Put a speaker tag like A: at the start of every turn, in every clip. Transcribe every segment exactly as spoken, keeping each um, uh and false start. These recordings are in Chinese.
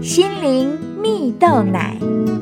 A: 心灵蜜豆奶。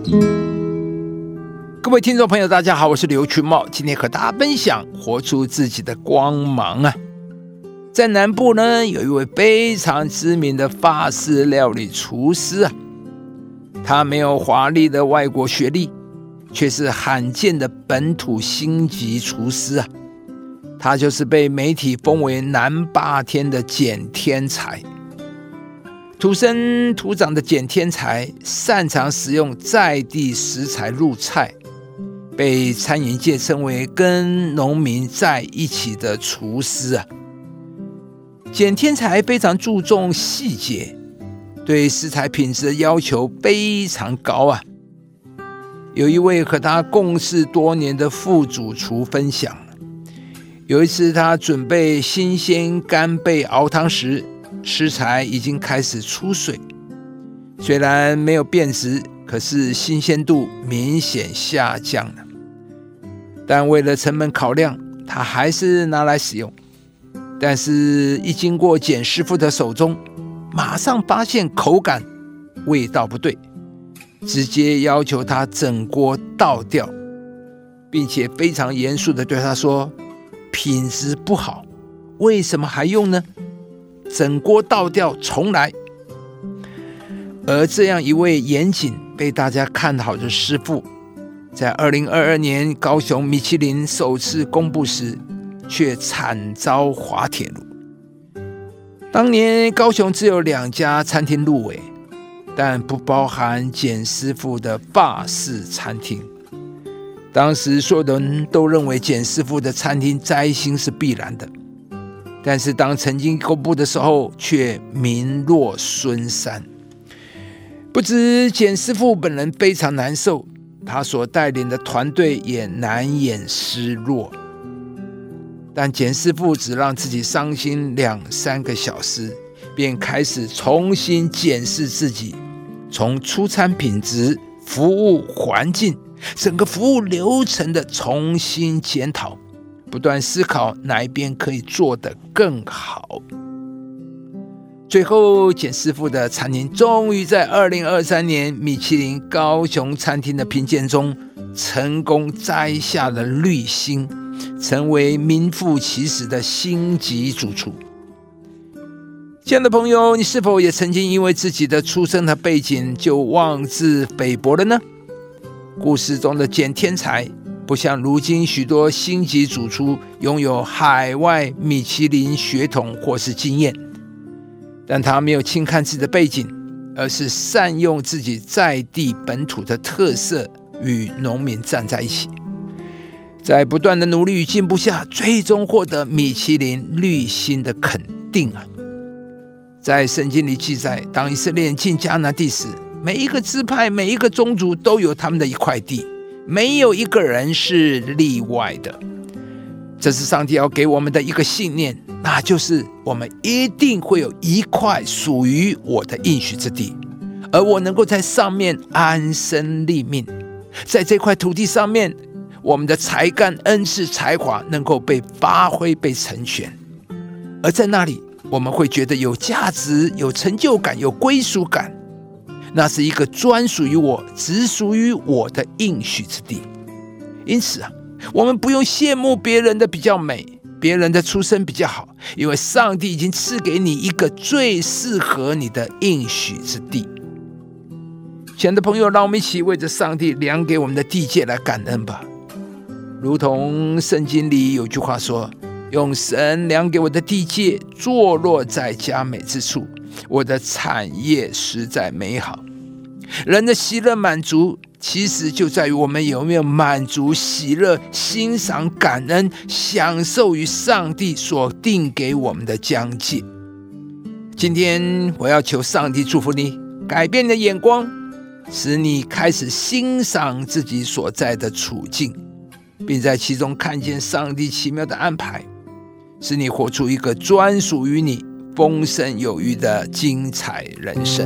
B: 各位听众朋友大家好，我是刘群茂，今天和大家分享活出自己的光芒啊。在南部呢，有一位非常知名的法式料理厨师啊，他没有华丽的外国学历，却是罕见的本土星级厨师啊。他就是被媒体封为南霸天的简天才。土生土长的简天才擅长使用在地食材入菜，被餐饮界称为跟农民在一起的厨师啊。简天才非常注重细节，对食材品质的要求非常高啊。有一位和他共事多年的副主厨分享，有一次他准备新鲜干贝熬汤时，食材已经开始出水，虽然没有变质，可是新鲜度明显下降了。但为了成本考量，他还是拿来使用。但是一经过简师傅的手中，马上发现口感味道不对，直接要求他整锅倒掉，并且非常严肃地对他说，品质不好，为什么还用呢？整锅倒掉重来。而这样一位严谨被大家看好的师傅，在二零二二年高雄米其林首次公布时，却惨遭滑铁卢。当年高雄只有两家餐厅入围，但不包含简师傅的法式餐厅。当时所有人都认为简师傅的餐厅摘星是必然的，但是当成绩公布的时候，却名落孙山。不止简师傅本人非常难受，他所带领的团队也难掩失落。但简师傅只让自己伤心两三个小时，便开始重新检视自己，从出餐品质、服务环境、整个服务流程的重新检讨，不断思考哪一边可以做得更好。最后，简师傅的餐厅终于在二零二三年米其林高雄餐厅的评鉴中成功摘下了绿星，成为名副其实的星级主厨。亲爱的朋友，你是否也曾经因为自己的出身和背景就妄自菲薄了呢？故事中的简天才不像如今许多星级主厨拥有海外米其林血统或是经验，但他没有轻看自己的背景，而是善用自己在地本土的特色，与农民站在一起，在不断的努力与进步下，最终获得米其林绿星的肯定啊！在圣经里记载，当以色列人进迦南地时，每一个支派、每一个宗族都有他们的一块地，没有一个人是例外的。这是上帝要给我们的一个信念，那就是我们一定会有一块属于我的应许之地，而我能够在上面安身立命。在这块土地上面，我们的才干、恩赐、才华能够被发挥、被成全，而在那里我们会觉得有价值、有成就感、有归属感。那是一个专属于我、只属于我的应许之地。因此啊，我们不用羡慕别人的比较美，别人的出身比较好，因为上帝已经赐给你一个最适合你的应许之地。亲爱的朋友，让我们一起为着上帝量给我们的地界来感恩吧。如同圣经里有句话说，用神量给我的地界，坐落在佳美之处，我的产业实在美好。人的喜乐满足，其实就在于我们有没有满足、喜乐、欣赏、感恩、享受于上帝所定给我们的疆界。今天我要求上帝祝福你，改变你的眼光，使你开始欣赏自己所在的处境，并在其中看见上帝奇妙的安排，使你活出一个专属于你、丰盛有余的精彩人生。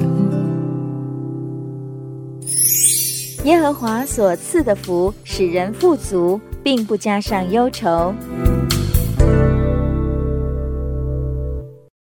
A: 耶和华所赐的福使人富足，并不加上忧愁。